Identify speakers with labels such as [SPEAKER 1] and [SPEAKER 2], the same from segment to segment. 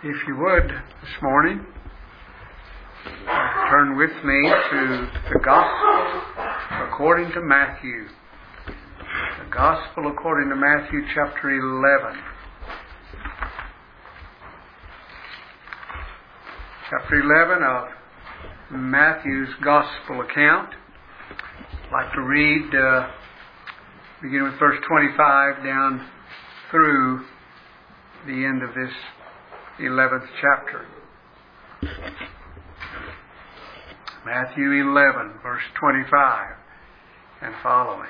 [SPEAKER 1] If you would, this morning, turn with me to the Gospel according to Matthew. The Gospel according to Matthew chapter 11. Chapter 11 of Matthew's Gospel account. I'd like to read, beginning with verse 25 down through the end of this 11th chapter. Matthew 11, verse 25 and following.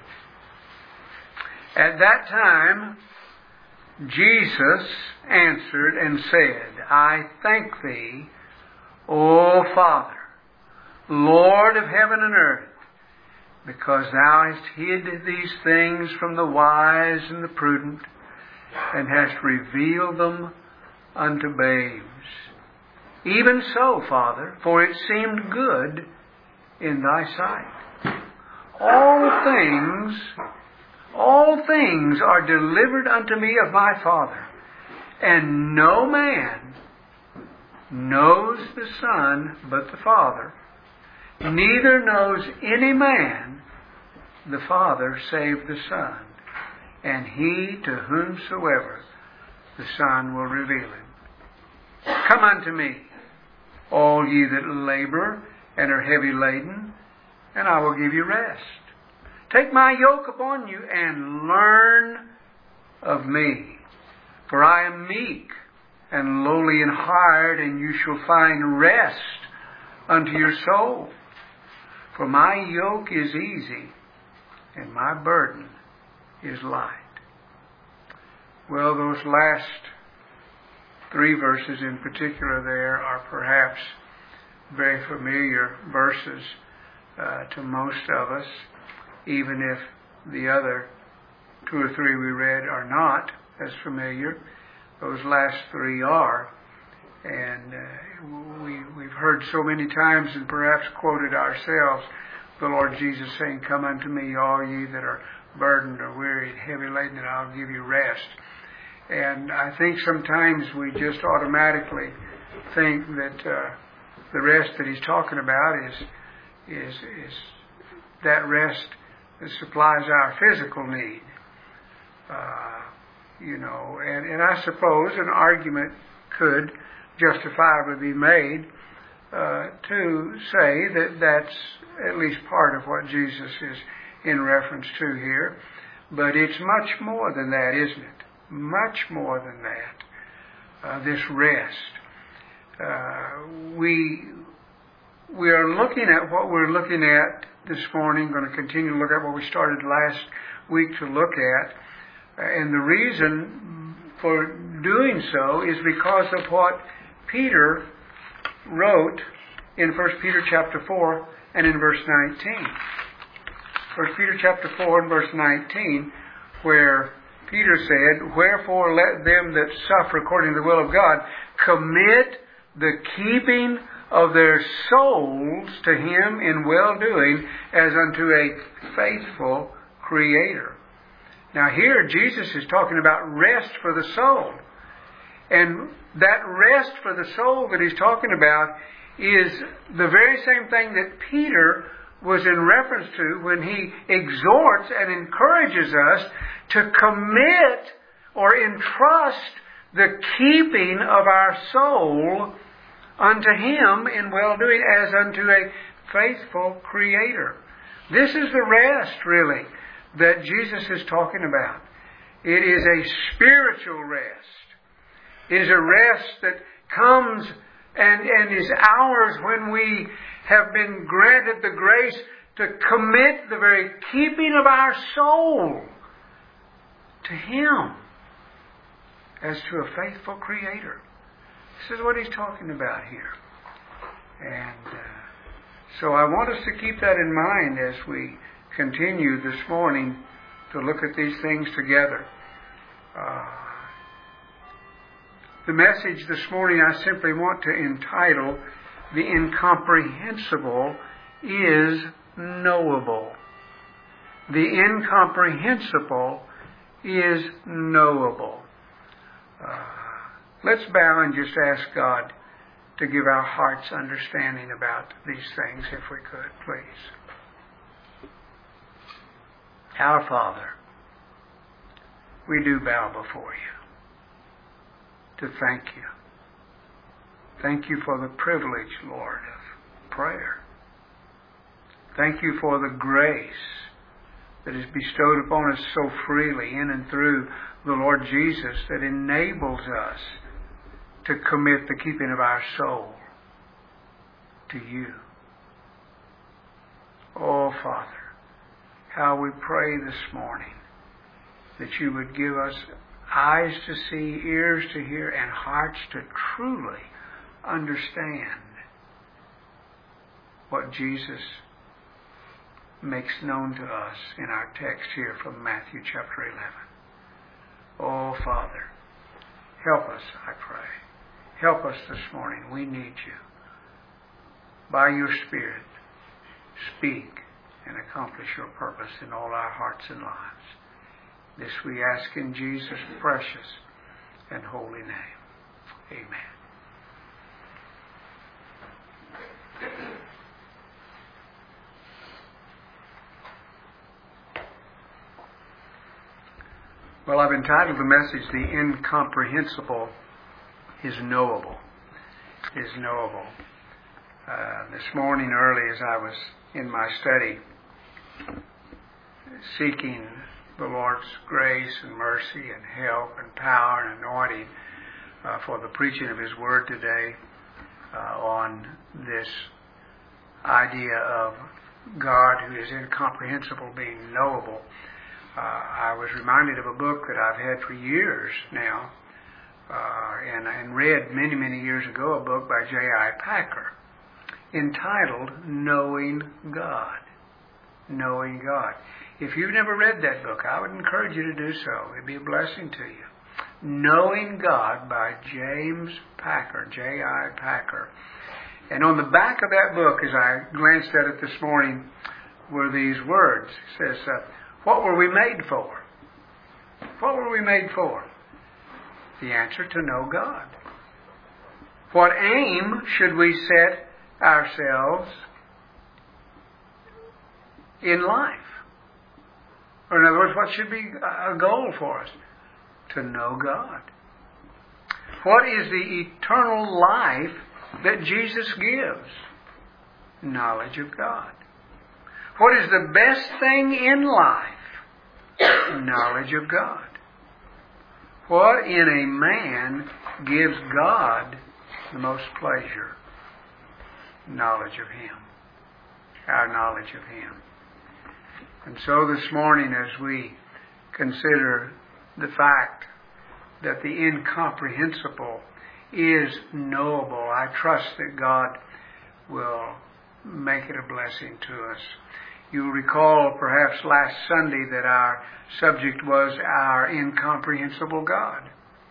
[SPEAKER 1] At that time, Jesus answered and said, I thank thee, O Father, Lord of heaven and earth, because thou hast hid these things from the wise and the prudent, and hast revealed them unto babes. Even so, Father, for it seemed good in thy sight. All things are delivered unto me of my Father, and no man knows the Son but the Father, neither knows any man the Father save the Son, and he to whomsoever the Son will reveal him. Come unto me, all ye that labor and are heavy laden, and I will give you rest. Take my yoke upon you and learn of me. For I am meek and lowly in heart, and you shall find rest unto your soul. For my yoke is easy, and my burden is light. Well, those last three verses in particular there are perhaps very familiar verses to most of us, even if the other two or three we read are not as familiar. Those last three are. And we've heard so many times and perhaps quoted ourselves the Lord Jesus saying, Come unto me, all ye that are burdened or wearied, heavy laden, and I'll give you rest. And I think sometimes we just automatically think that the rest that he's talking about is that rest that supplies our physical need. And I suppose an argument could justifiably be made to say that that's at least part of what Jesus is in reference to here. But it's much more than that, isn't it? Much more than that. This rest. We are looking at what we're looking at this morning. Going to continue to look at what we started last week to look at. And the reason for doing so is because of what Peter wrote in 1 Peter chapter 4 and in verse 19. 1 Peter chapter 4 and verse 19, where Peter said, Wherefore let them that suffer according to the will of God commit the keeping of their souls to Him in well-doing as unto a faithful Creator. Now here Jesus is talking about rest for the soul. And that rest for the soul that he's talking about is the very same thing that Peter was in reference to when he exhorts and encourages us to commit or entrust the keeping of our soul unto Him in well-doing as unto a faithful Creator. This is the rest, really, that Jesus is talking about. It is a spiritual rest. It is a rest that comes and is ours when we have been granted the grace to commit the very keeping of our soul to Him as to a faithful Creator. This is what he's talking about here. And so I want us to keep that in mind as we continue this morning to look at these things together. The message this morning I simply want to entitle, The Incomprehensible is Knowable. The incomprehensible is knowable. Let's bow and just ask God to give our hearts understanding about these things, if we could, please. Our Father, we do bow before you to thank you. Thank you for the privilege, Lord, of prayer. Thank you for the grace that is bestowed upon us so freely in and through the Lord Jesus that enables us to commit the keeping of our soul to you. Oh, Father, how we pray this morning that you would give us eyes to see, ears to hear, and hearts to truly understand what Jesus makes known to us in our text here from Matthew chapter 11. Oh, Father, help us, I pray. Help us this morning. We need you. By your Spirit, speak and accomplish your purpose in all our hearts and lives. This we ask in Jesus' precious and holy name. Amen. Well, I've entitled the message, The Incomprehensible is Knowable. Is knowable. This morning early as I was in my study, seeking the Lord's grace and mercy and help and power and anointing for the preaching of His Word today on this idea of God who is incomprehensible being knowable, I was reminded of a book that I've had for years now, and read many, many years ago, a book by J.I. Packer entitled Knowing God. Knowing God. If you've never read that book, I would encourage you to do so. It'd be a blessing to you. Knowing God by James Packer, J.I. Packer. And on the back of that book, as I glanced at it this morning, were these words. It says, what were we made for? What were we made for? The answer, to know God. What aim should we set ourselves in life? Or in other words, what should be a goal for us? To know God. What is the eternal life that Jesus gives? Knowledge of God. What is the best thing in life? Knowledge of God. What in a man gives God the most pleasure? Knowledge of Him. Our knowledge of Him. And so this morning, as we consider the fact that the incomprehensible is knowable, I trust that God will make it a blessing to us. You'll recall perhaps last Sunday that our subject was our incomprehensible God.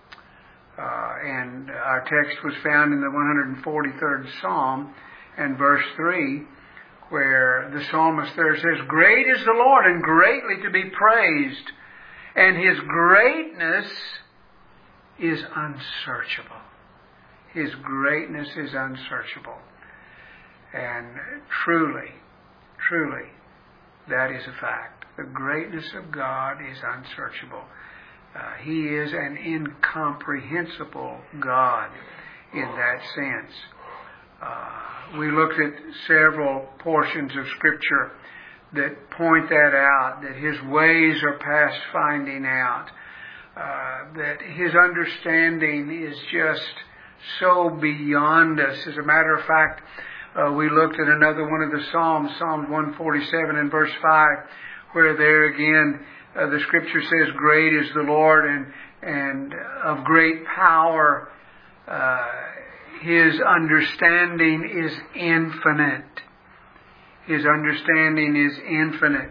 [SPEAKER 1] And our text was found in the 143rd Psalm and verse 3, where the psalmist there says, great is the Lord and greatly to be praised, and His greatness is unsearchable. His greatness is unsearchable. And truly, that is a fact. The greatness of God is unsearchable. He is an incomprehensible God in that sense. We looked at several portions of Scripture that point that out, that His ways are past finding out, that His understanding is just so beyond us. As a matter of fact, we looked at another one of the Psalms, Psalm 147 and verse 5, where there again the Scripture says, great is the Lord and of great power. His understanding is infinite. His understanding is infinite.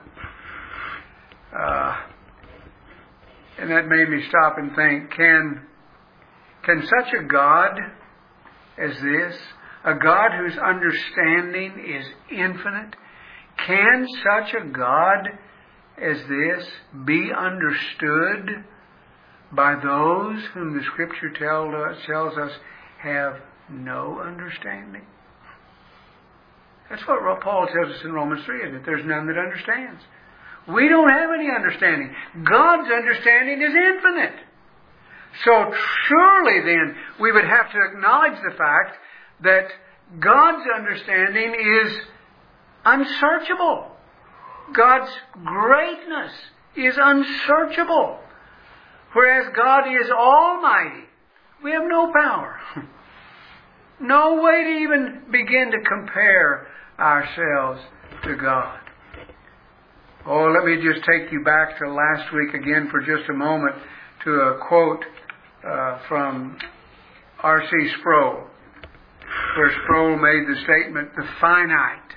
[SPEAKER 1] And that made me stop and think, can such a God as this, a God whose understanding is infinite, can such a God as this be understood by those whom the Scripture tells us have no understanding. That's what Paul tells us in Romans 3, isn't it? There's none that understands. We don't have any understanding. God's understanding is infinite. So surely then we would have to acknowledge the fact that God's understanding is unsearchable. God's greatness is unsearchable. Whereas God is almighty. We have no power. No way to even begin to compare ourselves to God. Oh, let me just take you back to last week again for just a moment to a quote from R.C. Sproul, where Sproul made the statement, the finite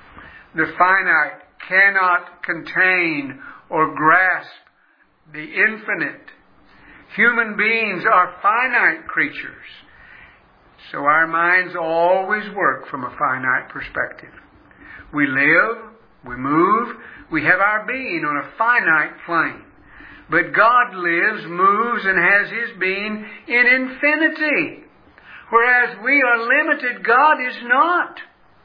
[SPEAKER 1] cannot contain or grasp the infinite. Human beings are finite creatures, so our minds always work from a finite perspective. We live, we move, we have our being on a finite plane. But God lives, moves, and has His being in infinity. Whereas we are limited, God is not.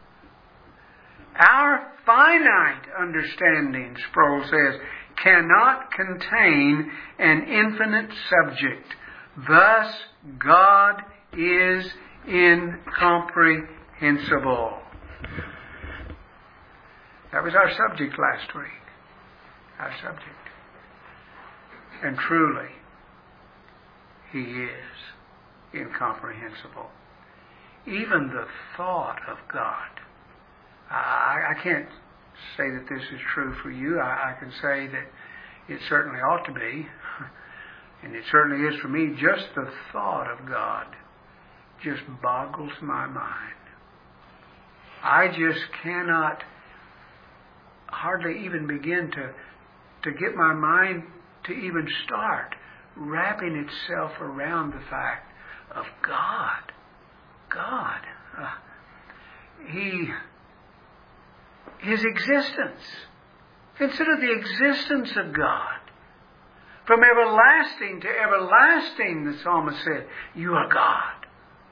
[SPEAKER 1] Our finite understanding, Sproul says, cannot contain an infinite subject. Thus, God is incomprehensible. That was our subject last week. Our subject. And truly, He is incomprehensible. Even the thought of God. I can't say that this is true for you. I can say that it certainly ought to be. And it certainly is for me. Just the thought of God just boggles my mind. I just cannot hardly even begin to get my mind to even start wrapping itself around the fact of God. God. His existence. Consider the existence of God. From everlasting to everlasting, the psalmist said, you are God.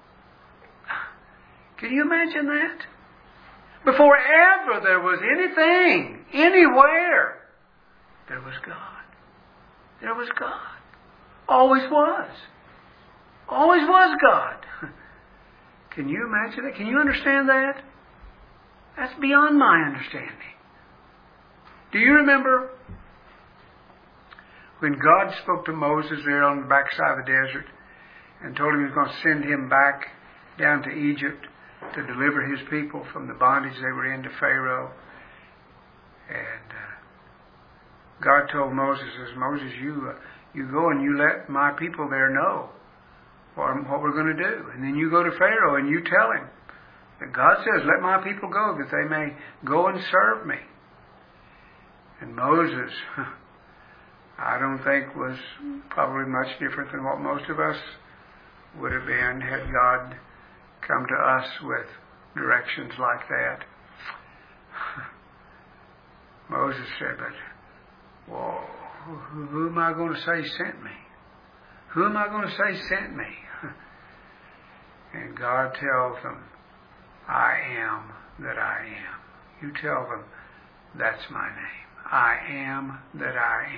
[SPEAKER 1] Can you imagine that? Before ever there was anything, anywhere, there was God. There was God. Always was. Always was God. Can you imagine that? Can you understand that? That's beyond my understanding. Do you remember when God spoke to Moses there on the backside of the desert and told him He was going to send him back down to Egypt to deliver His people from the bondage they were in to Pharaoh? And God told Moses, Moses, you go and you let my people there know what we're going to do. And then you go to Pharaoh and you tell him that God says, let my people go that they may go and serve me. And Moses, I don't think was probably much different than what most of us would have been had God come to us with directions like that. Moses said, but, whoa, who am I going to say sent me? Who am I going to say sent me? And God tells them, I am that I am. You tell them, that's my name. I am that I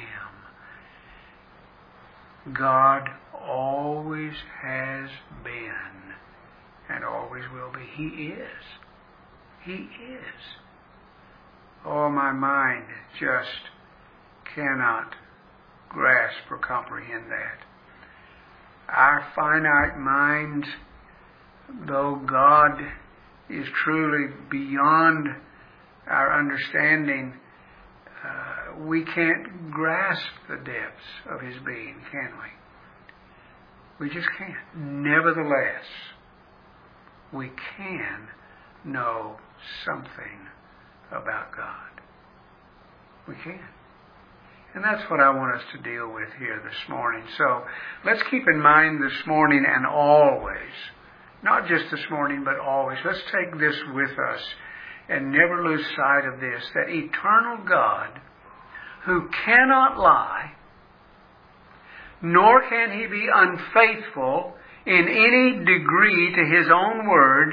[SPEAKER 1] am. God always has been and always will be. He is. He is. Oh, my mind just cannot grasp or comprehend that. Our finite minds, though God is truly beyond our understanding, we can't grasp the depths of His being, can we? We just can't. Nevertheless, we can know something about God. We can. And that's what I want us to deal with here this morning. So let's keep in mind this morning and always, not just this morning, but always, let's take this with us and never lose sight of this, that eternal God, who cannot lie, nor can he be unfaithful in any degree to his own word.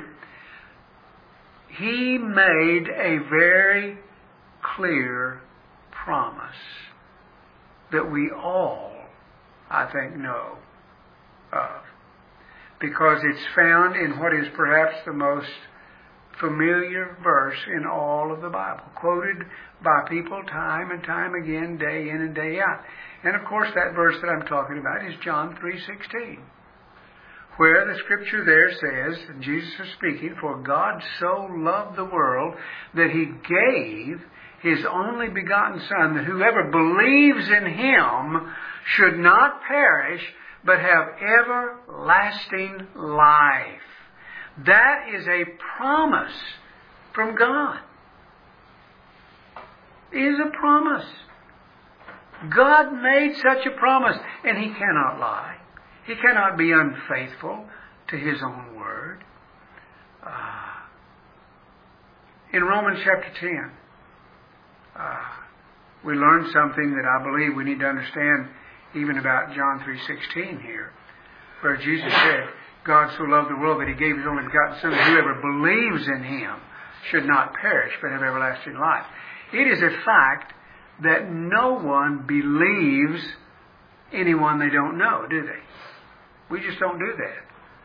[SPEAKER 1] He made a very clear promise that we all, I think, know of. Because it's found in what is perhaps the most familiar verse in all of the Bible, quoted by people time and time again, day in and day out. And of course that verse that I'm talking about is John 3:16, where the scripture there says, and Jesus is speaking, "For God so loved the world that he gave his only begotten Son, that whoever believes in him should not perish, but have everlasting life." That is a promise from God. It is a promise. God made such a promise, and he cannot lie. He cannot be unfaithful to his own word. In Romans chapter 10, we learn something that I believe we need to understand even about John 3:16 here, where Jesus said, "God so loved the world that he gave his only begotten Son, that whoever believes in him should not perish but have everlasting life." It is a fact that no one believes anyone they don't know, do they? We just don't do that.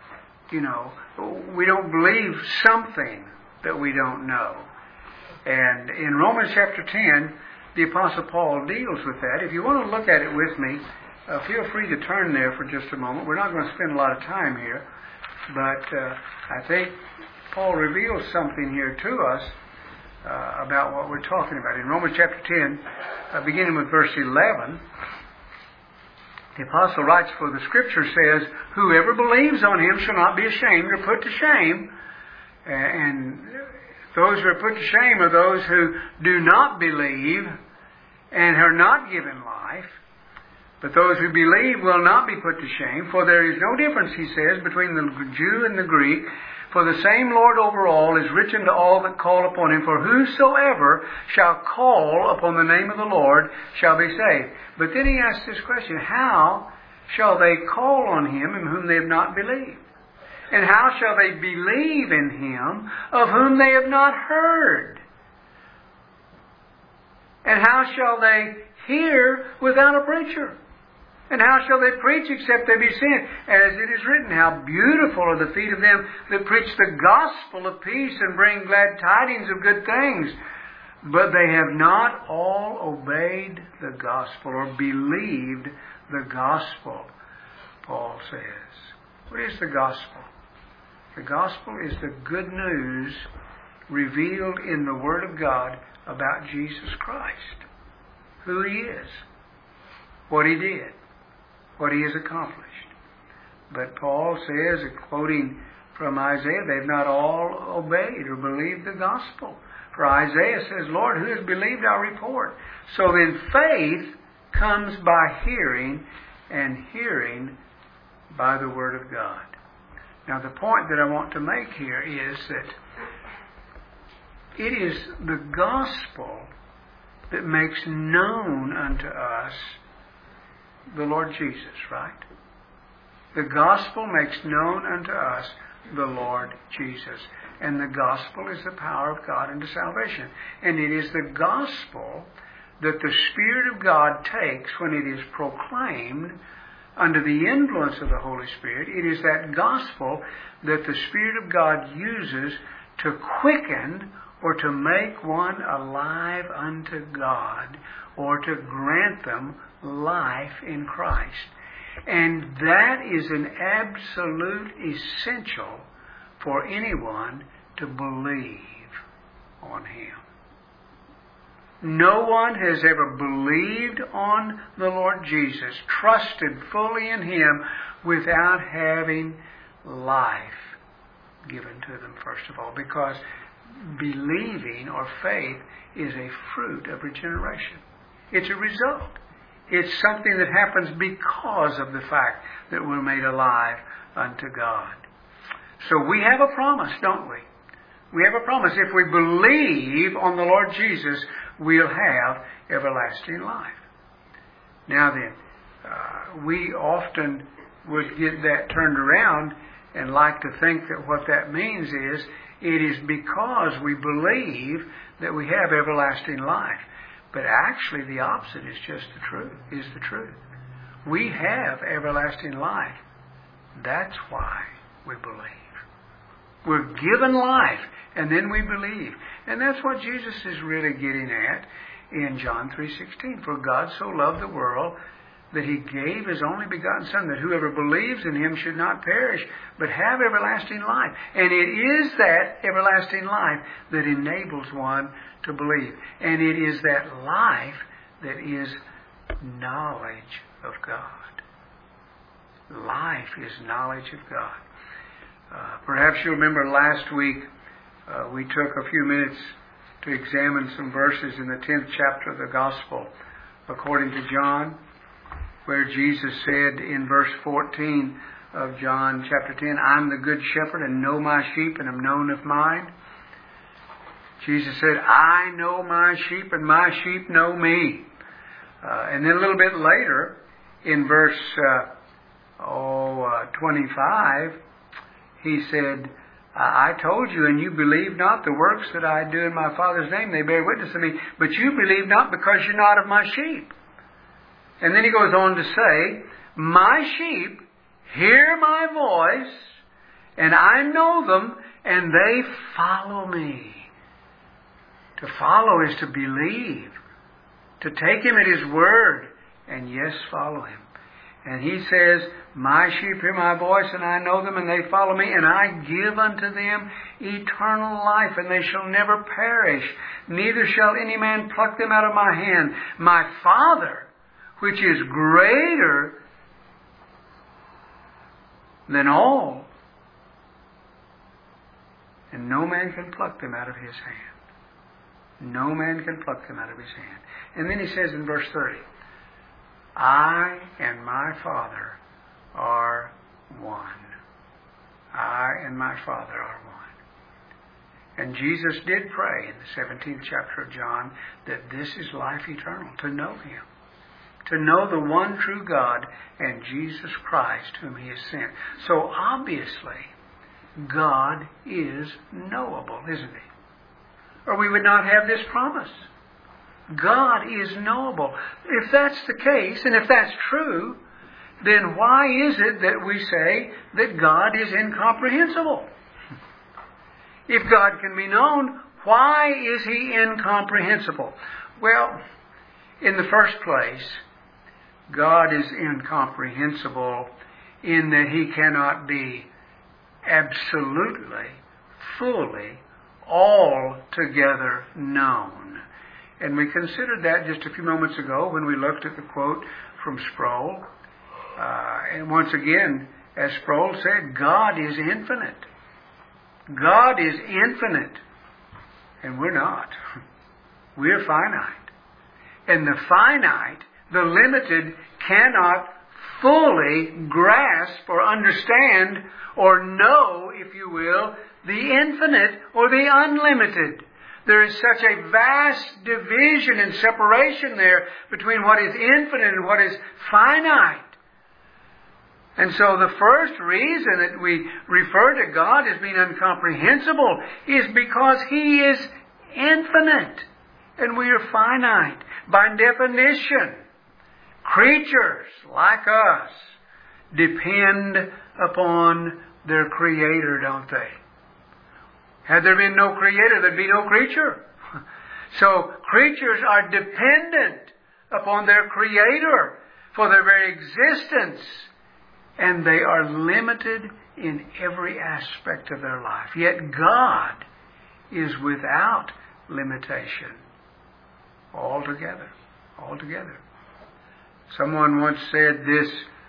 [SPEAKER 1] We don't believe something that we don't know. And in Romans chapter 10, the Apostle Paul deals with that. If you want to look at it with me, feel free to turn there for just a moment. We're not going to spend a lot of time here, but I think Paul reveals something here to us about what we're talking about. In Romans chapter 10, beginning with verse 11, the Apostle writes, "For the Scripture says, whoever believes on him shall not be ashamed or put to shame." And those who are put to shame are those who do not believe and are not given life. But those who believe will not be put to shame, for there is no difference, he says, between the Jew and the Greek. For the same Lord over all is rich unto all that call upon him. For whosoever shall call upon the name of the Lord shall be saved. But then he asks this question, how shall they call on him in whom they have not believed? And how shall they believe in him of whom they have not heard? And how shall they hear without a preacher? And how shall they preach except they be sent? As it is written, how beautiful are the feet of them that preach the gospel of peace and bring glad tidings of good things. But they have not all obeyed the gospel or believed the gospel, Paul says. What is the gospel? The gospel is the good news revealed in the Word of God about Jesus Christ. Who he is. What he did. What he has accomplished. But Paul says, quoting from Isaiah, they've not all obeyed or believed the gospel. For Isaiah says, "Lord, who has believed our report?" So then faith comes by hearing, and hearing by the Word of God. Now the point that I want to make here is that it is the gospel that makes known unto us the Lord Jesus, right? The gospel makes known unto us the Lord Jesus. And the gospel is the power of God unto salvation. And it is the gospel that the Spirit of God takes when it is proclaimed under the influence of the Holy Spirit. It is that gospel that the Spirit of God uses to quicken or to make one alive unto God, or to grant them life in Christ. And that is an absolute essential for anyone to believe on him. No one has ever believed on the Lord Jesus, trusted fully in him, without having life given to them, first of all, because believing or faith is a fruit of regeneration. It's a result. It's something that happens because of the fact that we're made alive unto God. So we have a promise, don't we? We have a promise. If we believe on the Lord Jesus, we'll have everlasting life. Now then, we often would get that turned around and like to think that what that means is it is because we believe that we have everlasting life. But actually the opposite is just the truth. We have everlasting life. That's why we believe. We're given life, and then we believe. And that's what Jesus is really getting at in John 3:16. For God so loved the world that He gave His only begotten Son, that whoever believes in Him should not perish, but have everlasting life. And it is that everlasting life that enables one to believe. And it is that life that is knowledge of God. Life is knowledge of God. Perhaps you remember last week we took a few minutes to examine some verses in the 10th chapter of the Gospel according to John, where Jesus said in verse 14 of John chapter 10, I'm the good shepherd and know my sheep and am known of mine. Jesus said, I know my sheep and my sheep know me. And then a little bit later, in verse 25, He said, I told you and you believe not the works that I do in my Father's name. They bear witness to me. But you believe not because you're not of my sheep. And then He goes on to say, my sheep hear my voice and I know them and they follow me. To follow is to believe. To take Him at His word and yes, follow Him. And He says, my sheep hear my voice, and I know them, and they follow me, and I give unto them eternal life, and they shall never perish, neither shall any man pluck them out of my hand. My Father, which is greater than all, and no man can pluck them out of His hand. No man can pluck them out of His hand. And then He says in verse 30, I and my Father are one. I and my Father are one. And Jesus did pray in the 17th chapter of John that this is life eternal, to know Him. To know the one true God and Jesus Christ whom He has sent. So obviously, God is knowable, isn't He? Or we would not have this promise. God is knowable. If that's the case, and if that's true, then why is it that we say that God is incomprehensible? If God can be known, why is He incomprehensible? Well, in the first place, God is incomprehensible in that He cannot be absolutely, fully, altogether known. And we considered that just a few moments ago when we looked at the quote from Sproul. And once again, as Sproul said, God is infinite. God is infinite. And we're not. We're finite. And the finite, the limited, cannot fully grasp or understand or know, if you will, the infinite or the unlimited. There is such a vast division and separation there between what is infinite and what is finite. And so the first reason that we refer to God as being incomprehensible is because He is infinite and we are finite. By definition, creatures like us depend upon their Creator, don't they? Had there been no Creator, there'd be no creature. So creatures are dependent upon their Creator for their very existence. And they are limited in every aspect of their life. Yet God is without limitation. Altogether. Altogether. Someone once said this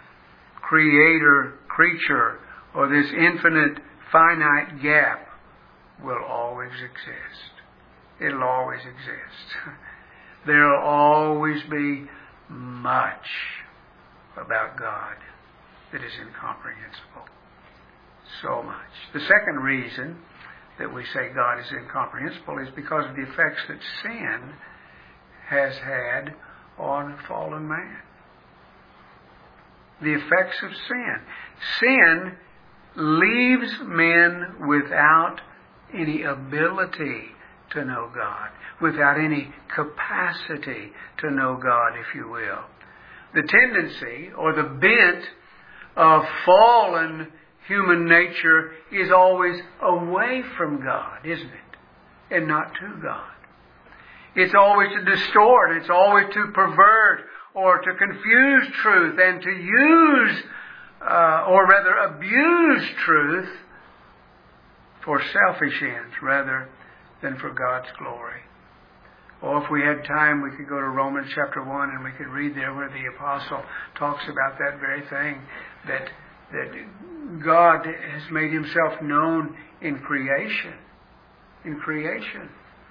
[SPEAKER 1] creator-creature or this infinite finite gap will always exist. It'll always exist. There'll always be much about God that is incomprehensible. So much. The second reason that we say God is incomprehensible is because of the effects that sin has had on fallen man. the effects of sin. Sin leaves men without any ability to know God, without any capacity to know God, if you will. The tendency or the bent of fallen human nature is always away from God, isn't it? And not to God. It's always to distort, it's always to pervert or to confuse truth and to use, or rather abuse truth for selfish ends rather than for God's glory. Or if we had time, we could go to Romans chapter 1 and we could read there where the apostle talks about that very thing, that God has made himself known in creation. In creation.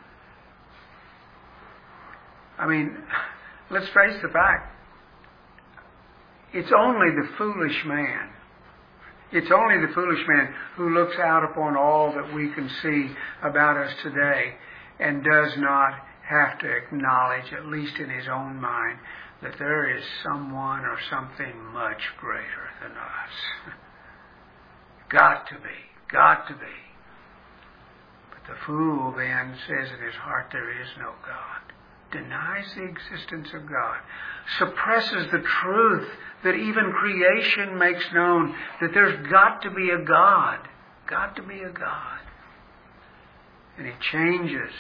[SPEAKER 1] I mean, let's face the fact. It's only the foolish man. It's only the foolish man who looks out upon all that we can see about us today and does not have to acknowledge, at least in his own mind, that there is someone or something much greater than us. Got to be. But the fool then says in his heart there is no God, denies the existence of God, suppresses the truth that even creation makes known, that there's got to be a God. Got to be a God. And he changes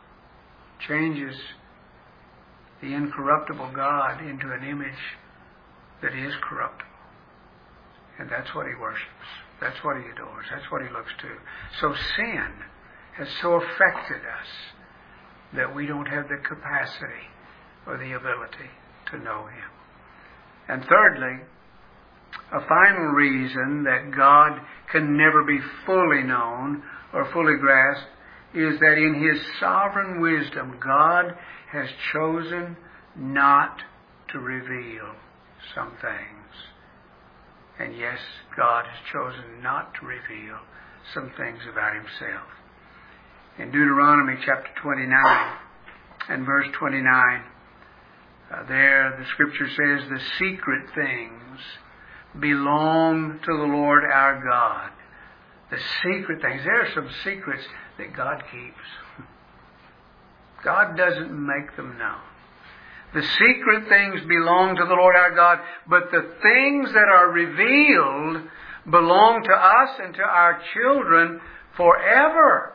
[SPEAKER 1] the incorruptible God into an image that is corruptible. And that's what he worships. That's what he adores. That's what he looks to. So sin has so affected us that we don't have the capacity or the ability to know him. And thirdly, a final reason that God can never be fully known or fully grasped is that in his sovereign wisdom, God has chosen not to reveal some things. And yes, God has chosen not to reveal some things about himself. In Deuteronomy chapter 29 and verse 29, there the scripture says, the secret things belong to the Lord our God. The secret things. There are some secrets that God keeps. God doesn't make them known. The secret things belong to the Lord our God, but the things that are revealed belong to us and to our children forever.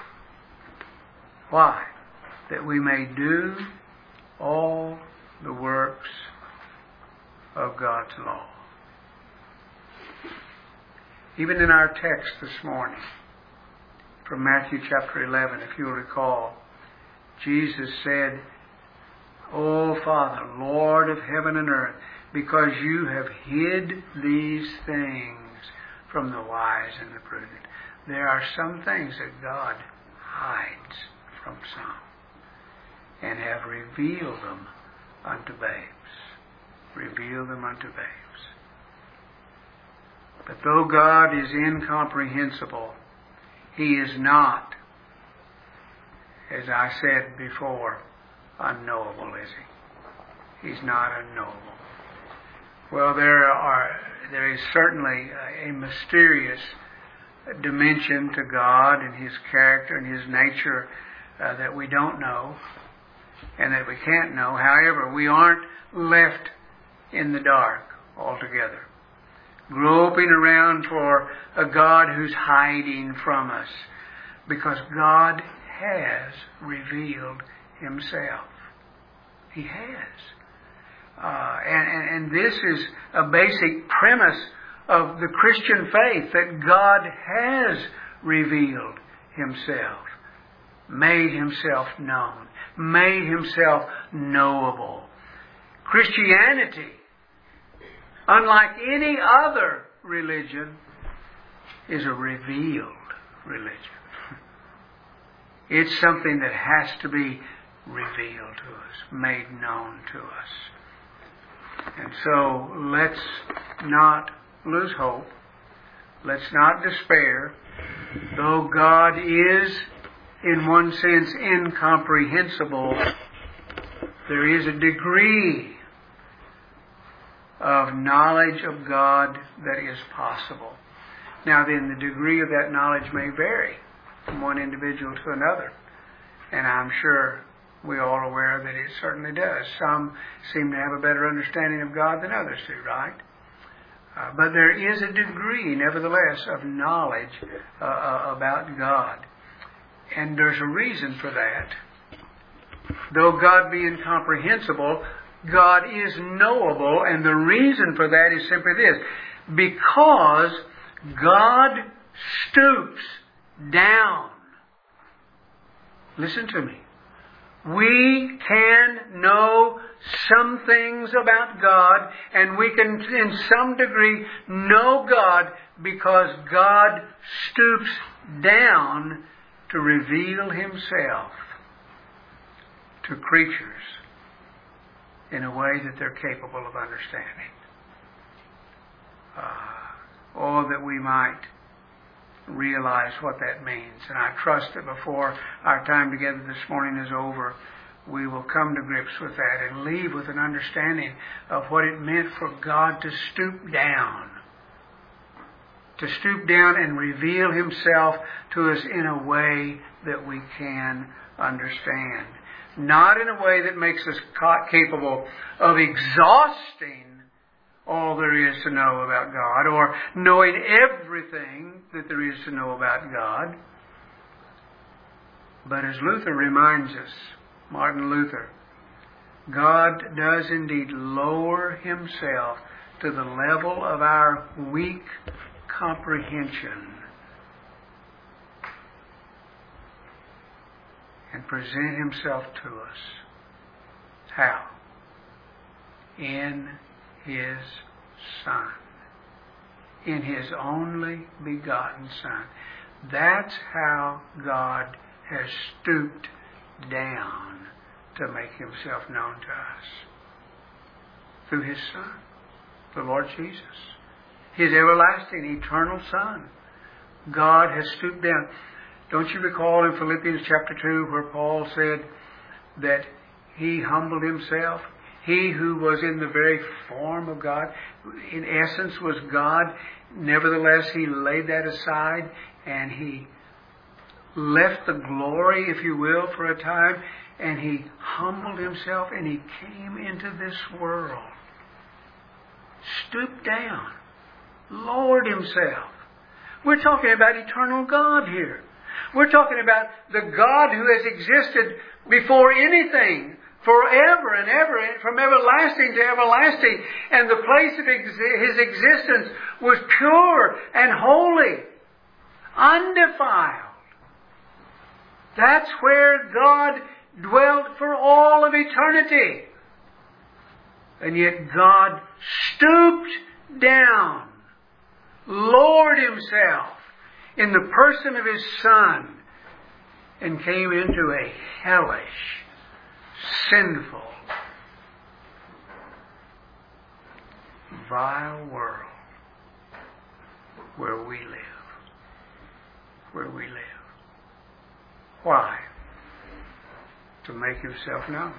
[SPEAKER 1] Why? That we may do all the works of God's law. Even in our text this morning, from Matthew chapter 11, if you'll recall, Jesus said, O Father, Lord of heaven and earth, because you have hid these things from the wise and the prudent. There are some things that God hides from some and have revealed them unto babes. Revealed them unto babes. But though God is incomprehensible, he is not, as I said before, unknowable, is he? He's not unknowable. Well, there is certainly a mysterious dimension to God and his character and his nature that we don't know and that we can't know. However, we aren't left in the dark altogether, groping around for a God who's hiding from us, because God has revealed himself. He has. And this is a basic premise of the Christian faith, that God has revealed himself, made himself known, made himself knowable. Christianity, unlike any other religion, is a revealed religion. It's something that has to be revealed to us, made known to us. And so let's not lose hope. Let's not despair. Though God is, in one sense, incomprehensible, there is a degree of knowledge of God that is possible. Now then, the degree of that knowledge may vary from one individual to another. And I'm sure we're all aware that it certainly does. Some seem to have a better understanding of God than others do, right? But there is a degree, nevertheless, of knowledge about God. And there's a reason for that. Though God be incomprehensible, God is knowable, and the reason for that is simply this. Because God stoops down. Listen to me. We can know some things about God, and we can, in some degree, know God because God stoops down to reveal Himself to creatures in a way that they're capable of understanding. That we might realize what that means. And I trust that before our time together this morning is over, we will come to grips with that and leave with an understanding of what it meant for God to stoop down. To stoop down and reveal Himself to us in a way that we can understand. Not in a way that makes us capable of exhausting all there is to know about God, or knowing everything that there is to know about God. But as Luther reminds us, Martin Luther, God does indeed lower Himself to the level of our weak comprehension and present Himself to us. How? In His Son. In His only begotten Son. That's how God has stooped down to make Himself known to us. Through His Son, the Lord Jesus. His everlasting, eternal Son. God has stooped down. Don't you recall in Philippians chapter 2 where Paul said that He humbled Himself? He who was in the very form of God, in essence was God. Nevertheless, He laid that aside and He left the glory, if you will, for a time, and He humbled Himself and He came into this world. Stooped down. Lowered Himself. We're talking about eternal God here. We're talking about the God who has existed before anything, forever and ever, from everlasting to everlasting. And the place of His existence was pure and holy, undefiled. That's where God dwelt for all of eternity. And yet God stooped down, lowered Himself in the person of His Son, and came into a hellish, sinful, vile world where we live. Where we live. Why? To make Himself known.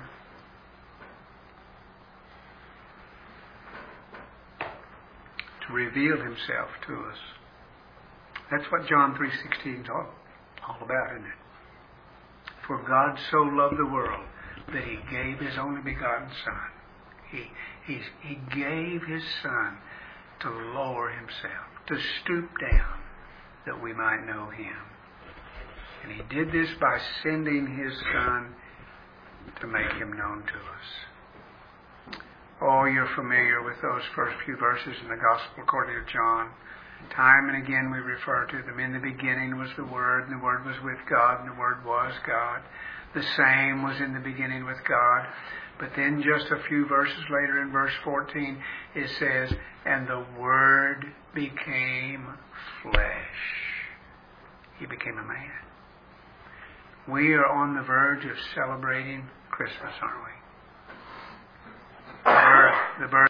[SPEAKER 1] To reveal Himself to us. That's what John 3:16 is all about, isn't it? For God so loved the world that He gave His only begotten Son. He gave His Son to lower Himself, to stoop down, that we might know Him. And He did this by sending His Son to make Him known to us. Oh, you're familiar with those first few verses in the Gospel according to John. Time and again we refer to them. In the beginning was the Word, and the Word was with God, and the Word was God. The same was in the beginning with God. But then just a few verses later in verse 14, it says, and the Word became flesh. He became a man. We are on the verge of celebrating Christmas, aren't we? The birth